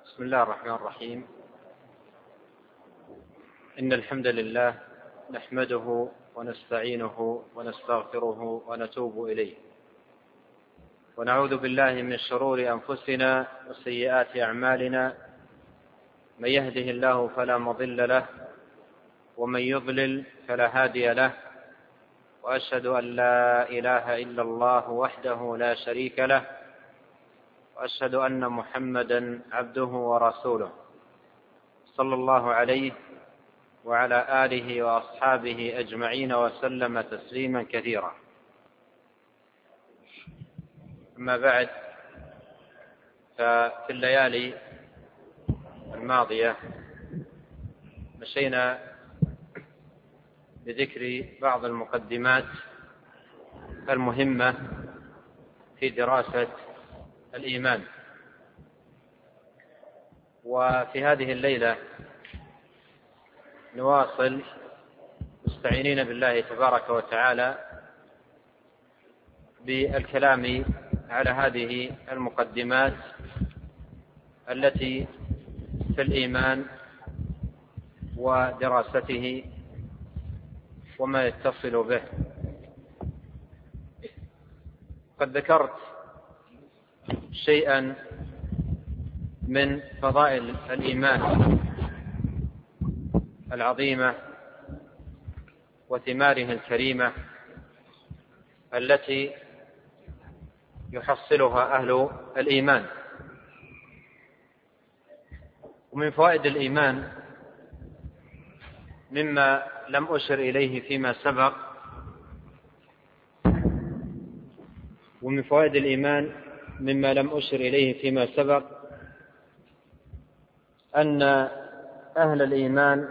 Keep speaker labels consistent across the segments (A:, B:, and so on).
A: بسم الله الرحمن الرحيم. إن الحمد لله نحمده ونستعينه ونستغفره ونتوب إليه، ونعوذ بالله من شرور أنفسنا وسيئات أعمالنا، من يهده الله فلا مضل له ومن يضلل فلا هادي له، وأشهد أن لا إله إلا الله وحده لا شريك له، وأشهد أن محمدا عبده ورسوله، صلى الله عليه وعلى آله وأصحابه أجمعين وسلم تسليما كثيرا. أما بعد، ففي الليالي الماضية مشينا بذكر بعض المقدمات المهمة في دراسة الإيمان، وفي هذه الليلة نواصل مستعينين بالله تبارك وتعالى بالكلام على هذه المقدمات التي في الإيمان ودراسته وما يتصل به. قد ذكرت شيئا من فضائل الإيمان العظيمة وثماره الكريمة التي يحصلها أهل الإيمان. ومن فوائد الإيمان مما لم أشر إليه فيما سبق، ومن فوائد الإيمان مما لم أشر إليه فيما سبق أن أهل الإيمان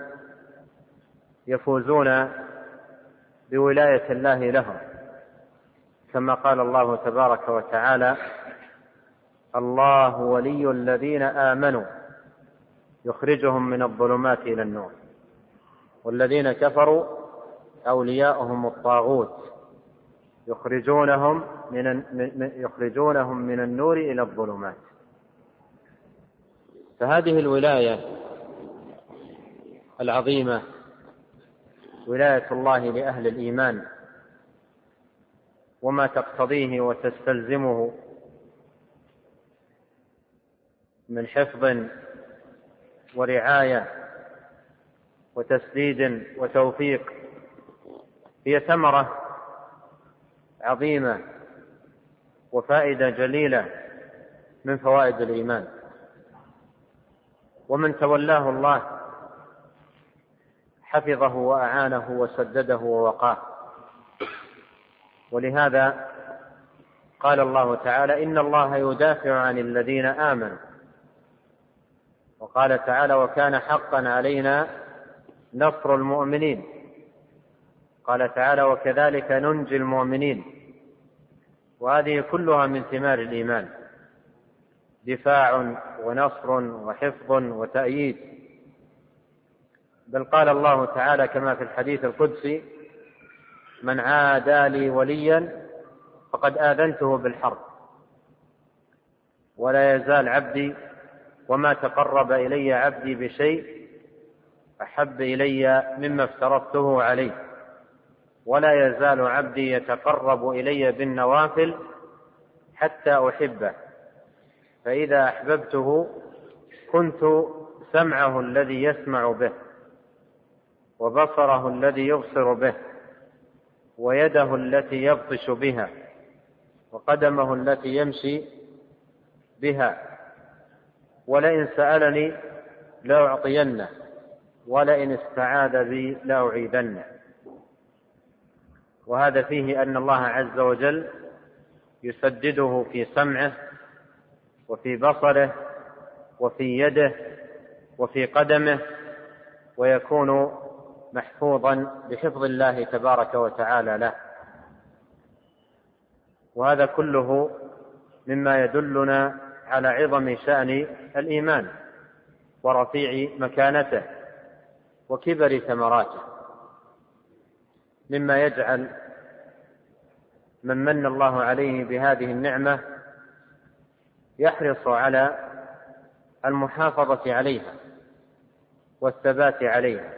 A: يفوزون بولاية الله لهم، كما قال الله تبارك وتعالى: الله ولي الذين آمنوا يخرجهم من الظلمات إلى النور، والذين كفروا أولياؤهم الطاغوت يخرجونهم من النور إلى الظلمات. فهذه الولاية العظيمة ولاية الله لأهل الإيمان، وما تقتضيه وتستلزمه من حفظ ورعاية وتسديد وتوفيق، هي ثمرة عظيمة وفائدة جليلة من فوائد الإيمان. ومن تولاه الله حفظه وأعانه وسدده ووقاه. ولهذا قال الله تعالى: إن الله يدافع عن الذين آمنوا. وقال تعالى: وكان حقا علينا نصر المؤمنين. قال تعالى: وكذلك ننجي المؤمنين. وهذه كلها من ثمار الإيمان: دفاع ونصر وحفظ وتأييد. بل قال الله تعالى كما في الحديث القدسي: من عادى لي وليا فقد آذنته بالحرب. ولا يزال عبدي وما تقرب إلي عبدي بشيء أحب إلي مما افترضته عليه، ولا يزال عبدي يتقرب إلي بالنوافل حتى أحبه، فإذا أحببته كنت سمعه الذي يسمع به، وبصره الذي يبصر به، ويده التي يبطش بها، وقدمه التي يمشي بها. ولئن سألني لأعطينه، ولئن استعاذ بي لأعيذنه. وهذا فيه أن الله عز وجل يسدده في سمعه وفي بصره وفي يده وفي قدمه، ويكون محفوظا بحفظ الله تبارك وتعالى له. وهذا كله مما يدلنا على عظم شأن الإيمان ورفيع مكانته وكبر ثمراته، مما يجعل من من الله عليه بهذه النعمة يحرص على المحافظة عليها والثبات عليها.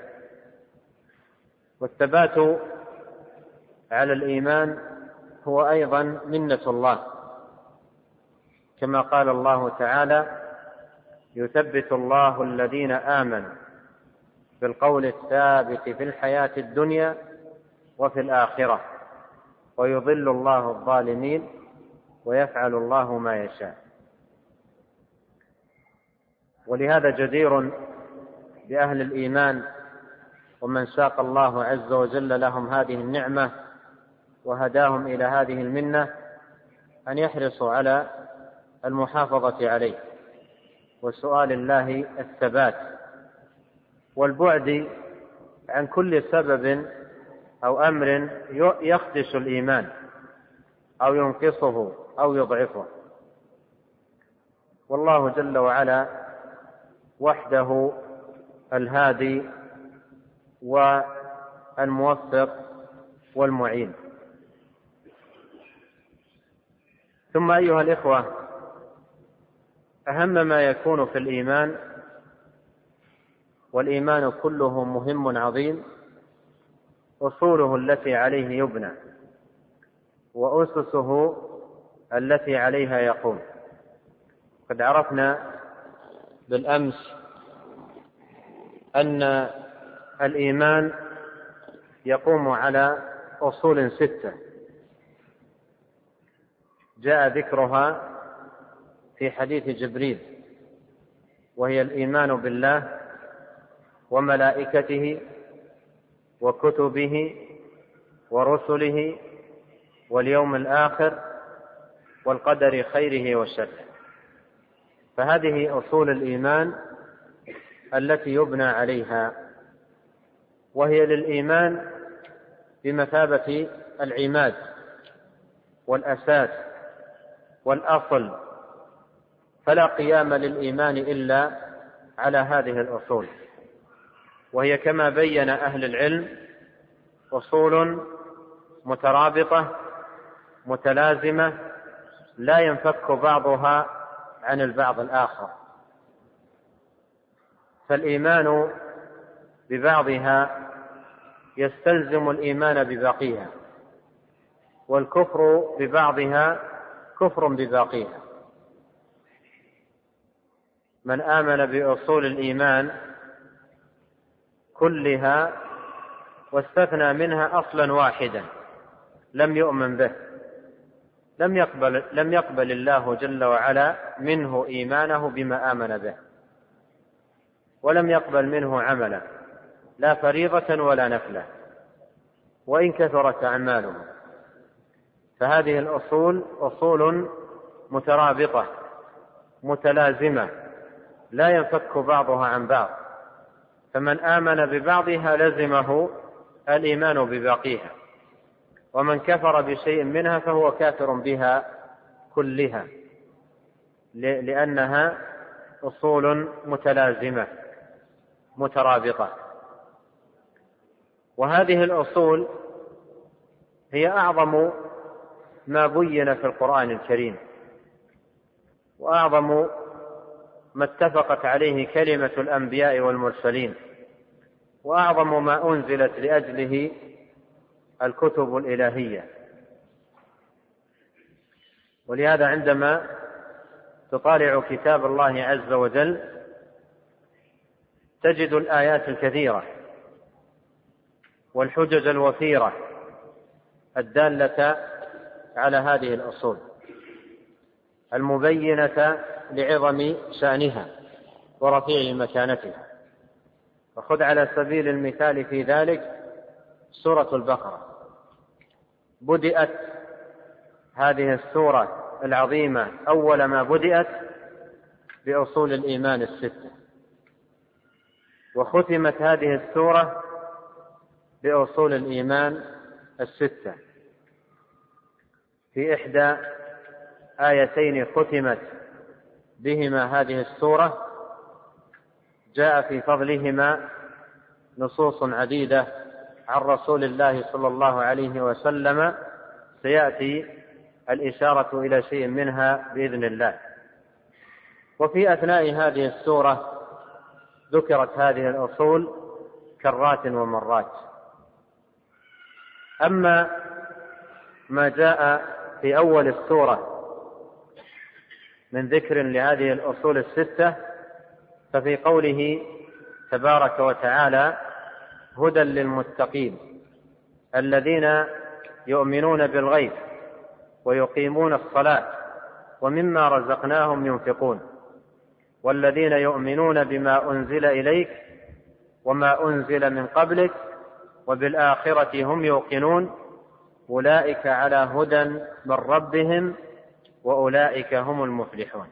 A: والثبات على الإيمان هو أيضا منة الله، كما قال الله تعالى: يثبت الله الذين آمنوا بالقول الثابت في الحياة الدنيا وفي الآخرة ويضل الله الظالمين ويفعل الله ما يشاء. ولهذا جدير بأهل الإيمان ومن ساق الله عز وجل لهم هذه النعمة وهداهم إلى هذه المنة أن يحرصوا على المحافظة عليه وسؤال الله الثبات والبعد عن كل سبب أو أمر يخدش الإيمان أو ينقصه أو يضعفه. والله جل وعلا وحده الهادي والموفق والمعين. ثم أيها الإخوة، أهم ما يكون في الإيمان، والإيمان كله مهم عظيم، أصوله التي عليه يبنى وأسسه التي عليها يقوم. قد عرفنا بالأمس أن الإيمان يقوم على أصول 6 جاء ذكرها في حديث جبريل، وهي الإيمان بالله وملائكته وكتبه ورسله واليوم الآخر والقدر خيره وشره. فهذه أصول الإيمان التي يبنى عليها، وهي للإيمان بمثابة العماد والأساس والأصل، فلا قيام للإيمان إلا على هذه الأصول، وهي كما بين أهل العلم أصول مترابطة متلازمة لا ينفك بعضها عن البعض الآخر. فالإيمان ببعضها يستلزم الإيمان بباقيها، والكفر ببعضها كفر بباقيها. من آمن بأصول الإيمان كلها واستثنى منها أصلا واحدا لم يؤمن به، لم يقبل الله جل وعلا منه إيمانه بما آمن به، ولم يقبل منه عملا لا فريضة ولا نفلة وإن كثرت أعماله. فهذه الأصول أصول مترابطة متلازمة لا ينفك بعضها عن بعض، فمن آمن ببعضها لزمه الإيمان بباقيها، ومن كفر بشيء منها فهو كافر بها كلها، لأنها أصول متلازمة مترابطة. وهذه الأصول هي أعظم ما بين في القرآن الكريم، وأعظم ما اتفقت عليه كلمة الأنبياء والمرسلين، وأعظم ما أنزلت لأجله الكتب الإلهية. ولهذا عندما تطالع كتاب الله عز وجل تجد الآيات الكثيرة والحجج الوفيرة الدالة على هذه الأصول المبينة لعظم شأنها ورفيع مكانتها. وخذ على سبيل المثال في ذلك سورة البقرة. بدأت هذه السورة العظيمة أول ما بدأت بأصول الإيمان 6، وختمت هذه السورة بأصول الإيمان 6 في إحدى آيتين ختمت بهما هذه السورة جاء في فضلهما نصوص عديدة عن رسول الله صلى الله عليه وسلم، سيأتي الإشارة إلى شيء منها بإذن الله. وفي أثناء هذه السورة ذكرت هذه الأصول كرات ومرات. أما ما جاء في أول السورة من ذكر لهذه الأصول الستة ففي قوله تبارك وتعالى: هدى للمتقين الذين يؤمنون بالغيب ويقيمون الصلاة ومما رزقناهم ينفقون والذين يؤمنون بما أنزل إليك وما أنزل من قبلك وبالآخرة هم يوقنون أولئك على هدى من ربهم وأولئك هم المفلحون.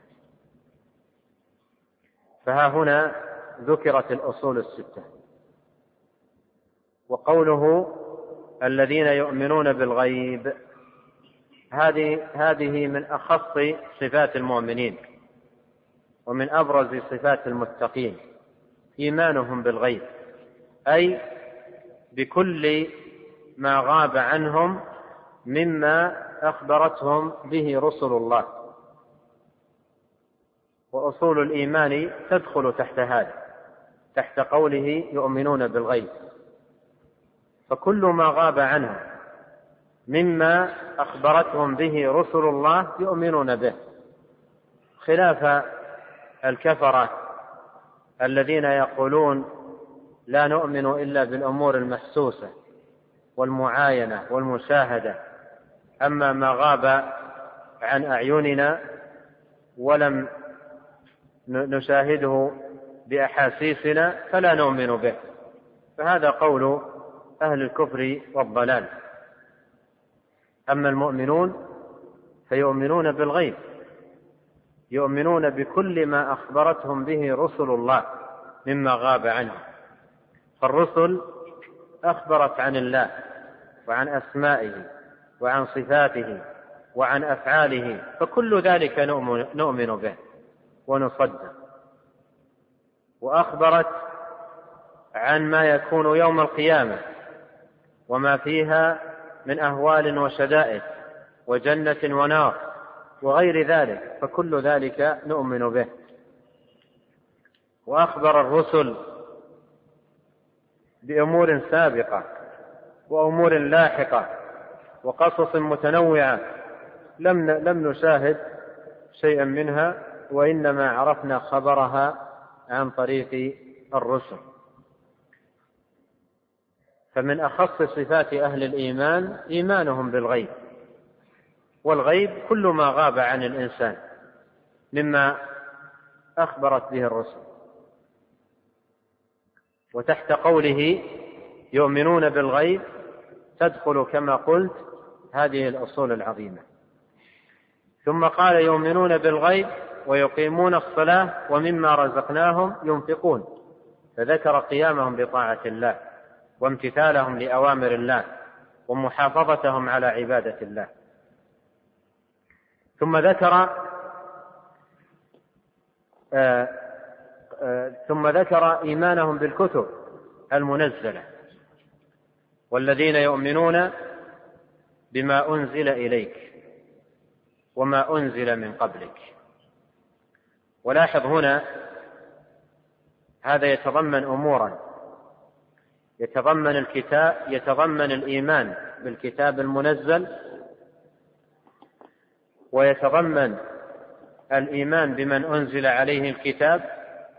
A: فها هنا ذكرت الأصول الستة. وقوله الذين يؤمنون بالغيب هذه من أخص صفات المؤمنين ومن أبرز صفات المتقين، إيمانهم بالغيب، أي بكل ما غاب عنهم مما أخبرتهم به رسل الله. وأصول الإيمان تدخل تحت هذا، تحت قوله يؤمنون بالغيب، فكل ما غاب عنهم مما أخبرتهم به رسل الله يؤمنون به، خلاف الكفرة الذين يقولون لا نؤمن إلا بالأمور المحسوسة والمعاينة والمشاهدة، أما ما غاب عن أعيننا ولم نشاهده بأحاسيسنا فلا نؤمن به. فهذا قول أهل الكفر والضلال. أما المؤمنون فيؤمنون بالغيب، يؤمنون بكل ما أخبرتهم به رسل الله مما غاب عنهم. فالرسل أخبرت عن الله وعن أسمائه وعن صفاته وعن أفعاله، فكل ذلك نؤمن به ونصدق. وأخبرت عن ما يكون يوم القيامة وما فيها من أهوال وشدائد وجنة ونار وغير ذلك، فكل ذلك نؤمن به. وأخبر الرسل بأمور سابقة وأمور لاحقة وقصص متنوعة لم نشاهد شيئا منها، وإنما عرفنا خبرها عن طريق الرسل. فمن أخص صفات أهل الإيمان إيمانهم بالغيب، والغيب كل ما غاب عن الإنسان مما أخبرت به الرسل. وتحت قوله يؤمنون بالغيب تدخل كما قلت هذه الأصول العظيمة. ثم قال يؤمنون بالغيب ويقيمون الصلاة ومما رزقناهم ينفقون، فذكر قيامهم بطاعة الله وامتثالهم لأوامر الله ومحافظتهم على عبادة الله. ثم ذكر إيمانهم بالكتب المنزلة، والذين يؤمنون بما أنزل إليك وما أنزل من قبلك. ولاحظ هنا هذا يتضمن أمورا، يتضمن الكتاب، يتضمن الإيمان بالكتاب المنزل، ويتضمن الإيمان بمن أنزل عليه الكتاب،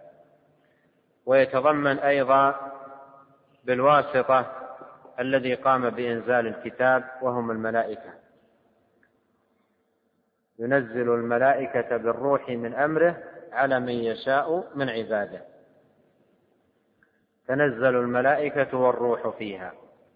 A: ويتضمن أيضا بالواسطة الذي قام بإنزال الكتاب وهم الملائكة. ينزل الملائكة بالروح من أمره على من يشاء من عباده، تنزل الملائكة والروح فيها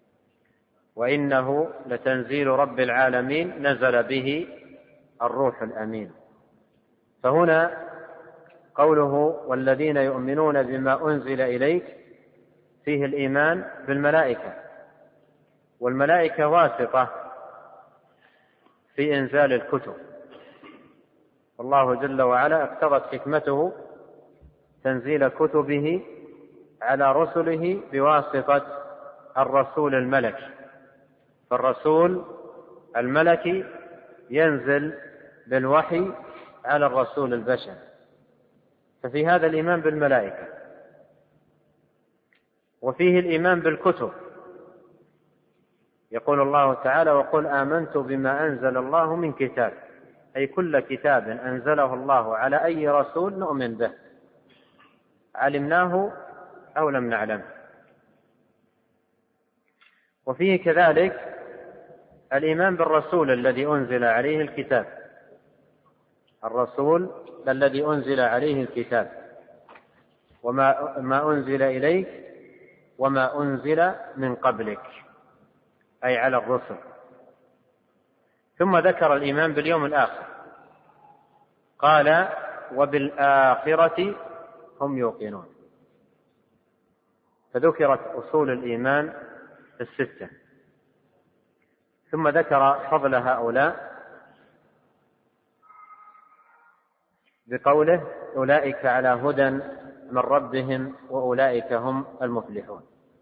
A: وإنه لتنزيل رب العالمين نزل به الروح الأمين. فهنا قوله والذين يؤمنون بما أنزل إليك فيه الإيمان بالملائكة، والملائكة واسطة في إنزال الكتب، والله جل وعلا اقتضت حكمته تنزيل كتبه على رسله بواسطة الرسول الملكي. فالرسول الملكي ينزل بالوحي على الرسول البشري، ففي هذا الإيمان بالملائكة، وفيه الإيمان بالكتب. يقول الله تعالى: وقل آمنت بما أنزل الله من كتاب، أي كل كتاب أنزله الله على أي رسول نؤمن به، علمناه أو لم نعلمه. وفيه كذلك الإيمان بالرسول الذي أنزل عليه الكتاب، الرسول الذي أنزل عليه الكتاب، وما أنزل إليك وما أنزل من قبلك، أي على الرسل. ثم ذكر الإيمان باليوم الآخر، قال: وبالآخرة هم يوقنون. فذكرت أصول الإيمان الستة، ثم ذكر فضل هؤلاء بقوله: أولئك على هدى من ربهم وأولئك هم المفلحون.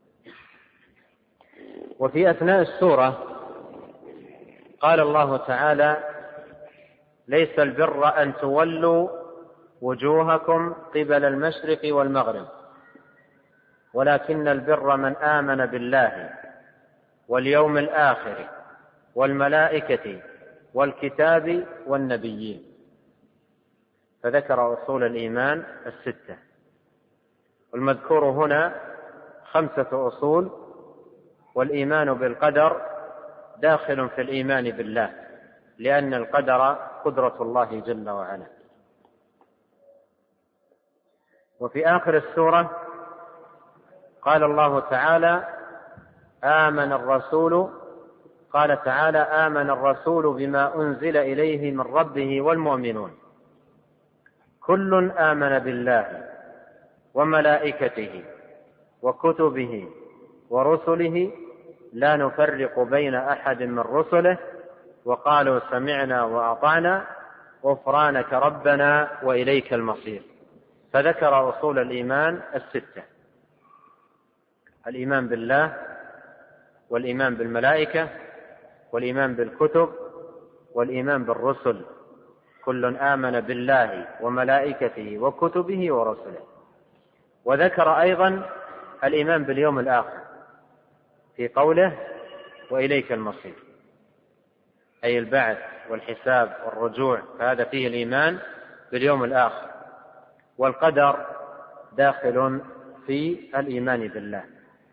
A: وفي أثناء السورة قال الله تعالى: ليس البر أن تولوا وجوهكم قبل المشرق والمغرب، ولكن البر من آمن بالله واليوم الآخر والملائكة والكتاب والنبيين. فذكر أصول الإيمان الستة، والمذكور هنا 5 أصول. والإيمان بالقدر داخل في الإيمان بالله، لأن القدر قدرة الله جل وعلا. وفي آخر السورة قال الله تعالى: قال تعالى: آمن الرسول بما أنزل إليه من ربه والمؤمنون كل آمن بالله وملائكته وكتبه ورسله لا نفرق بين أحد من رسله وقالوا سمعنا وأطعنا غفرانك ربنا وإليك المصير. فذكر أصول الإيمان الستة: الإيمان بالله، والإيمان بالملائكة، والإيمان بالكتب، والإيمان بالرسل، كل آمن بالله وملائكته وكتبه ورسله. وذكر أيضا الإيمان باليوم الآخر في قوله: وإليك المصير، أي البعث والحساب والرجوع، فهذا فيه الإيمان باليوم الآخر. والقدر داخل في الإيمان بالله.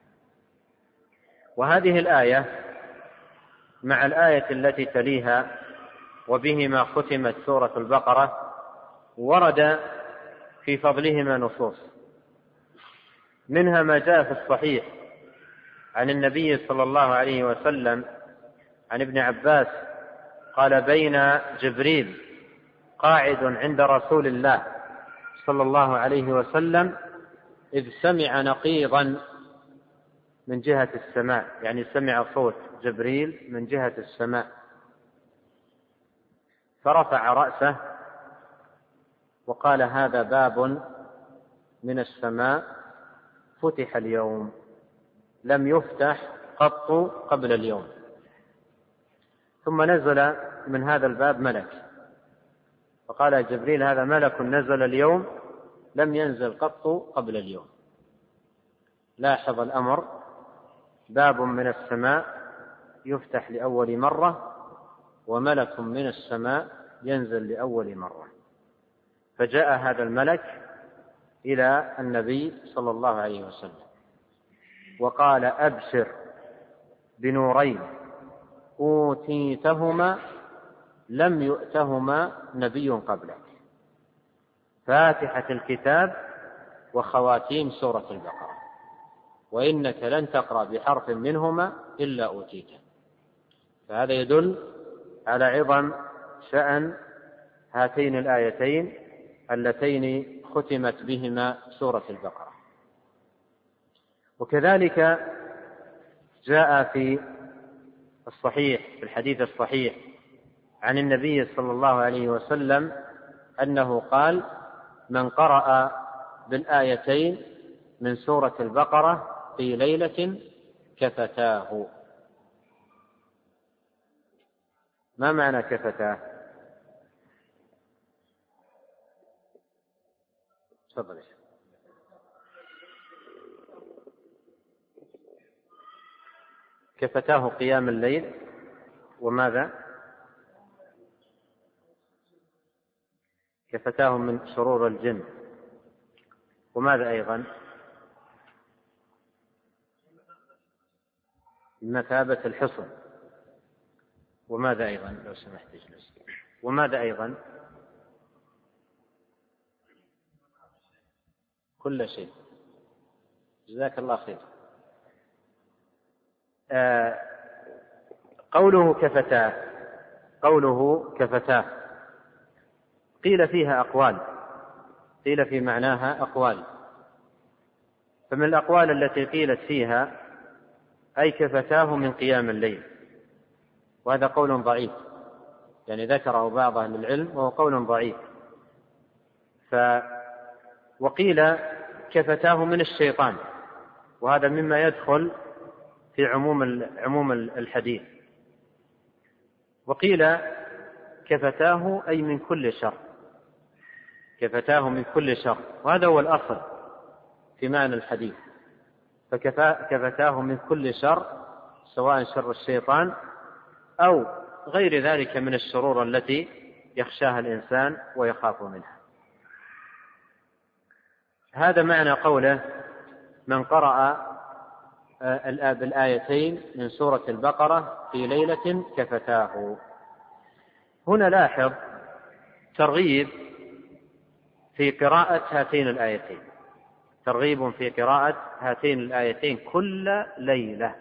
A: وهذه الآية مع الآية التي تليها وبهما ختمت سورة البقرة ورد في فضلهما نصوص، منها ما جاء في الصحيح عن النبي صلى الله عليه وسلم عن ابن عباس قال: بين جبريل قاعد عند رسول الله صلى الله عليه وسلم إذ سمع نقيضا من جهة السماء، يعني سمع صوت جبريل من جهة السماء، فرفع رأسه وقال: هذا باب من السماء فتح اليوم لم يفتح قط قبل اليوم. ثم نزل من هذا الباب ملك، فقال جبريل: هذا ملك نزل اليوم لم ينزل قط قبل اليوم. لاحظ الأمر، باب من السماء يفتح لأول مرة، وملك من السماء ينزل لأول مرة. فجاء هذا الملك إلى النبي صلى الله عليه وسلم وقال: أبشر بنورين أوتيتهما لم يؤتهما نبي قبلك، فاتحة الكتاب وخواتيم سورة البقرة، وإنك لن تقرأ بحرف منهما إلا أوتيته. فهذا يدل على عظم شأن هاتين الآيتين اللتين ختمت بهما سورة البقرة. وكذلك جاء في الصحيح، في الحديث الصحيح عن النبي صلى الله عليه وسلم أنه قال: من قرأ بالآيتين من سورة البقرة في ليلة كفتاه. ما معنى كفتاه؟ تفضل. كفتاه قيام الليل وماذا؟ كفتاه من شرور الجن وماذا أيضا؟ مثابة الحصن وماذا أيضا؟ لو سمحت اجلس. وماذا أيضا؟ كل شيء. جزاك الله خير. قوله كفتاه قيل فيها أقوال، قيل في معناها أقوال. فمن الأقوال التي قيلت فيها أي كفتاه من قيام الليل، وهذا قول ضعيف، يعني ذكره بعض أهل العلم وهو قول ضعيف. وقيل كفتاه من الشيطان، وهذا مما يدخل في عموم الحديث. وقيل كفتاه أي من كل شر، كفتاه من كل شر، وهذا هو الأصل في معنى الحديث. فكفتاه من كل شر، سواء شر الشيطان أو غير ذلك من الشرور التي يخشاها الإنسان ويخاف منها. هذا معنى قوله من قرأ بالآيتين من سورة البقرة في ليلة كفتاه. هنا لاحظ ترغيب في قراءة هاتين الآيتين، ترغيب في قراءة هاتين الآيتين كل ليلة،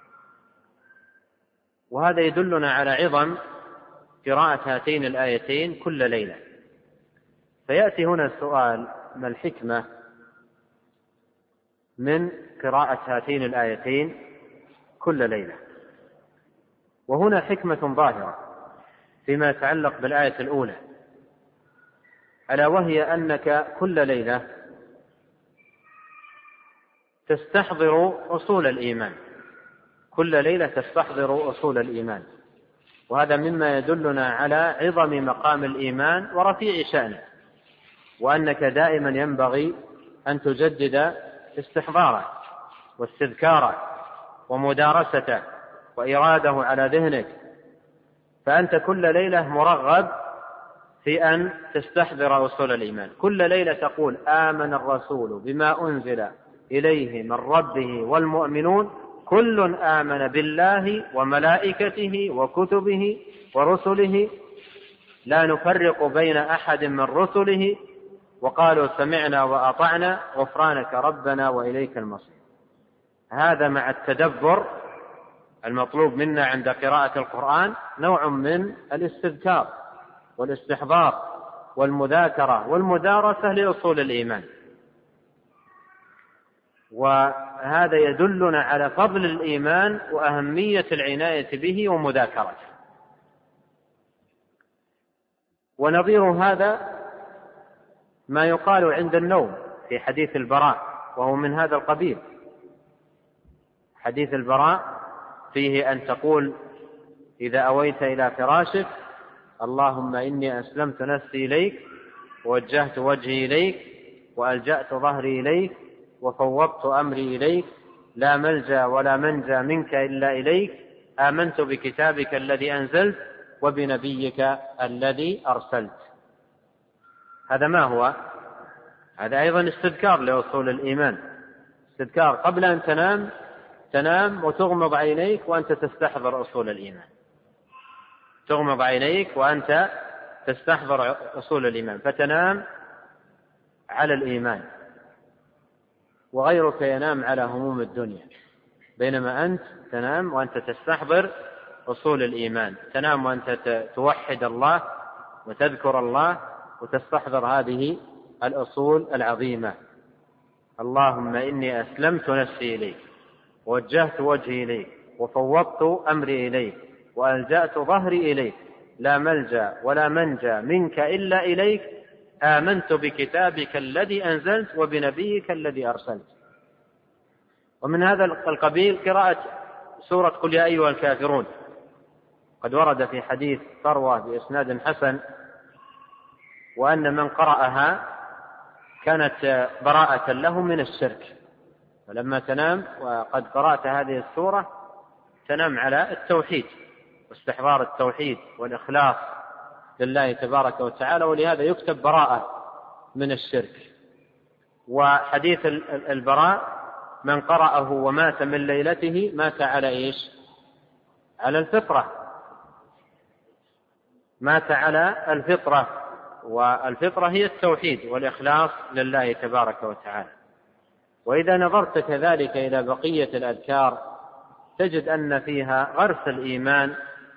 A: وهذا يدلنا على عظم قراءة هاتين الآيتين كل ليلة. فيأتي هنا السؤال: ما الحكمة من قراءة هاتين الآيتين كل ليلة؟ وهنا حكمة ظاهرة فيما يتعلق بالآية الأولى، ألا وهي أنك كل ليلة تستحضر أصول الإيمان، كل ليلة تستحضر أصول الإيمان، وهذا مما يدلنا على عظم مقام الإيمان ورفيع شأنه، وأنك دائما ينبغي أن تجدد استحضاره واستذكاره ومدارسته وإراده على ذهنك. فأنت كل ليلة مرغب في أن تستحضر أصول الإيمان. كل ليلة تقول: آمن الرسول بما أنزل إليه من ربه والمؤمنون كل آمن بالله وملائكته وكتبه ورسله لا نفرق بين أحد من رسله وقالوا سمعنا وأطعنا غفرانك ربنا وإليك المصير. هذا مع التدبر المطلوب منا عند قراءة القرآن نوع من الاستذكار والاستحضار والمذاكرة والمدارسة لأصول الإيمان، وهذا يدلنا على فضل الإيمان وأهمية العناية به ومذاكرته. ونظير هذا ما يقال عند النوم في حديث البراء، وهو من هذا القبيل. حديث البراء فيه أن تقول إذا أويت إلى فراشك: اللهم إني أسلمت نفسي إليك ووجهت وجهي إليك وألجأت ظهري إليك وفوضت أمري إليك لا ملجأ ولا منجى منك إلا إليك آمنت بكتابك الذي أنزلت وبنبيك الذي أرسلت. هذا ما هو؟ هذا أيضا استذكار لأصول الإيمان، استذكار قبل أن تنام وتغمض عينيك وأنت تستحضر أصول الإيمان، تغمض عينيك وأنت تستحضر أصول الإيمان، فتنام على الإيمان وغيرك ينام على هموم الدنيا، بينما أنت تنام وأنت تستحضر أصول الإيمان، تنام وأنت توحد الله وتذكر الله وتستحضر هذه الأصول العظيمة. اللهم إني أسلمت نفسي إليك ووجهت وجهي إليك وفوضت أمري إليك وألجأت ظهري إليك لا ملجأ ولا منجى منك إلا إليك آمنت بكتابك الذي أنزلت وبنبيك الذي أرسلت. ومن هذا القبيل قراءة سورة قل يا أيها الكافرون، قد ورد في حديث ثروة بإسناد حسن وأن من قرأها كانت براءة له من الشرك. فلما تنام وقد قرأت هذه السورة تنام على التوحيد واستحضار التوحيد والإخلاص لله تبارك وتعالى، ولهذا يكتب براءة من الشرك. وحديث البراء من قرأه ومات من ليلته مات على إيش؟ على الفطرة، مات على الفطرة، والفطرة هي التوحيد والإخلاص لله تبارك وتعالى. وإذا نظرت كذلك إلى بقية الأذكار تجد أن فيها غرس الإيمان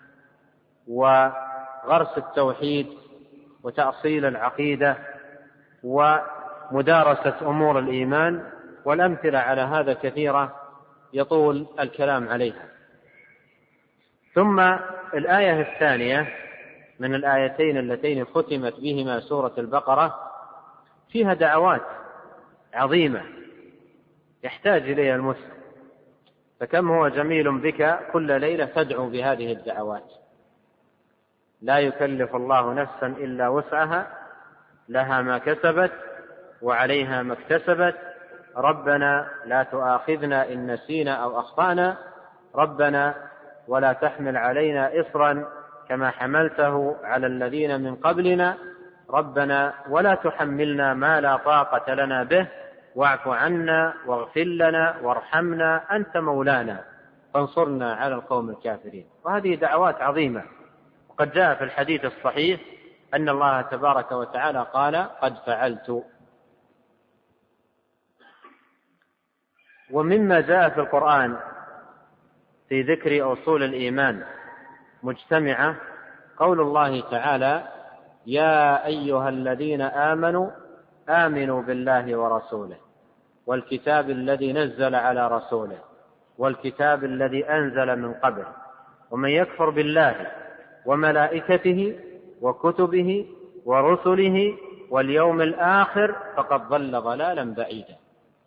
A: وغرس التوحيد وتأصيل العقيدة ومدارسة أمور الإيمان، والأمثلة على هذا كثيرة يطول الكلام عليها. ثم الآية الثانية من الآيتين اللتين ختمت بهما سورة البقرة فيها دعوات عظيمة يحتاج إليها المسلم، فكم هو جميل بك كل ليلة تدعو بهذه الدعوات. لا يكلف الله نفسا إلا وسعها، لها ما كسبت وعليها ما اكتسبت، ربنا لا تؤاخذنا إن نسينا أو أخطأنا، ربنا ولا تحمل علينا إصرا كما حملته على الذين من قبلنا، ربنا ولا تحملنا ما لا طاقة لنا به، واعف عنا واغفر لنا وارحمنا أنت مولانا فانصرنا على القوم الكافرين. وهذه دعوات عظيمة، وقد جاء في الحديث الصحيح أن الله تبارك وتعالى قال قد فعلت. ومما جاء في القرآن في ذكر أصول الإيمان مجتمعة قول الله تعالى يا أيها الذين آمنوا آمنوا بالله ورسوله والكتاب الذي نزل على رسوله والكتاب الذي أنزل من قبل، ومن يكفر بالله وملائكته وكتبه ورسله واليوم الآخر فقد ضل ضلالا بعيدا.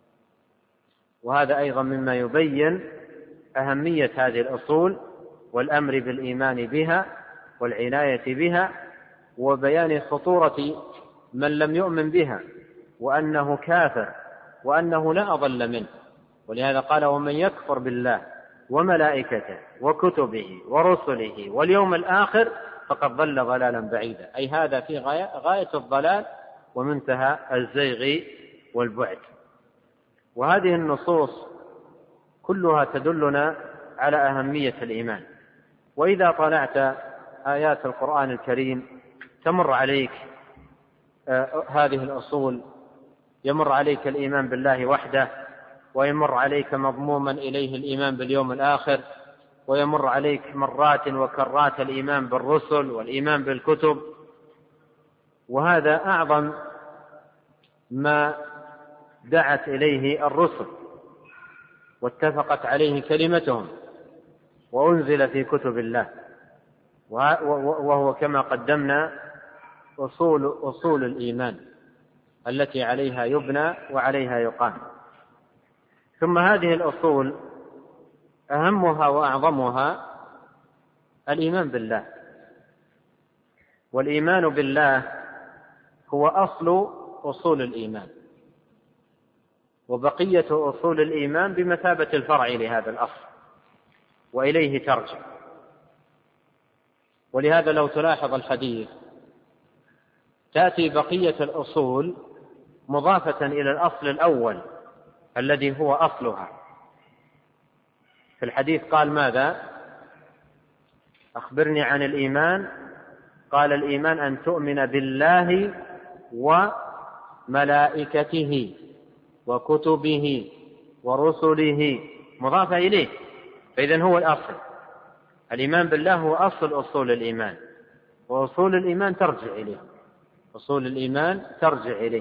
A: وهذا أيضا مما يبين أهمية هذه الأصول والأمر بالإيمان بها والعناية بها، وبيان خطورة من لم يؤمن بها وأنه كافر وأنه لا أضل منه. ولهذا قال ومن يكفر بالله وملائكته وكتبه ورسله واليوم الآخر فقد ضل ضلالا بعيدا، أي هذا في غاية الضلال ومنتهى الزيغ والبعد. وهذه النصوص كلها تدلنا على أهمية الإيمان. وإذا طلعت آيات القرآن الكريم تمر عليك هذه الأصول، يمر عليك الإيمان بالله وحده، ويمر عليك مضموما إليه الإيمان باليوم الآخر، ويمر عليك مرات وكرات الإيمان بالرسل والإيمان بالكتب. وهذا أعظم ما دعت إليه الرسل واتفقت عليه كلمتهم وأنزل في كتب الله، وهو كما قدمنا أصول الإيمان التي عليها يبنى وعليها يقام. ثم هذه الأصول أهمها وأعظمها الإيمان بالله، والإيمان بالله هو أصل أصول الإيمان، وبقية أصول الإيمان بمثابة الفرع لهذا الأصل وإليه ترجع. ولهذا لو تلاحظ الحديث تأتي بقية الأصول مضافة إلى الأصل الأول الذي هو أصلها. في الحديث قال ماذا؟ أخبرني عن الإيمان. قال الإيمان أن تؤمن بالله وملائكته وكتبه ورسله، مضافة إليه. فإذن هو الأصل، الإيمان بالله هو أصل الإيمان، وأصول الإيمان ترجع إليه، أصول الإيمان ترجع إليه.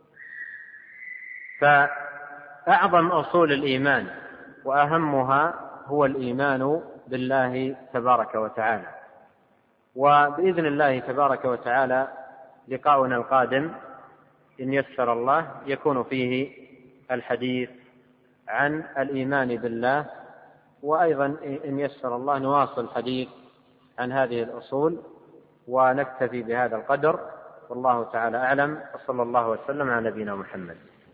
A: فأعظم أصول الإيمان وأهمها هو الإيمان بالله تبارك وتعالى. وبإذن الله تبارك وتعالى لقاؤنا القادم إن يسر الله يكون فيه الحديث عن الإيمان بالله، وأيضا إن يسر الله نواصل الحديث عن هذه الأصول، ونكتفي بهذا القدر. والله تعالى أعلم، وصلى الله وسلم على نبينا محمد.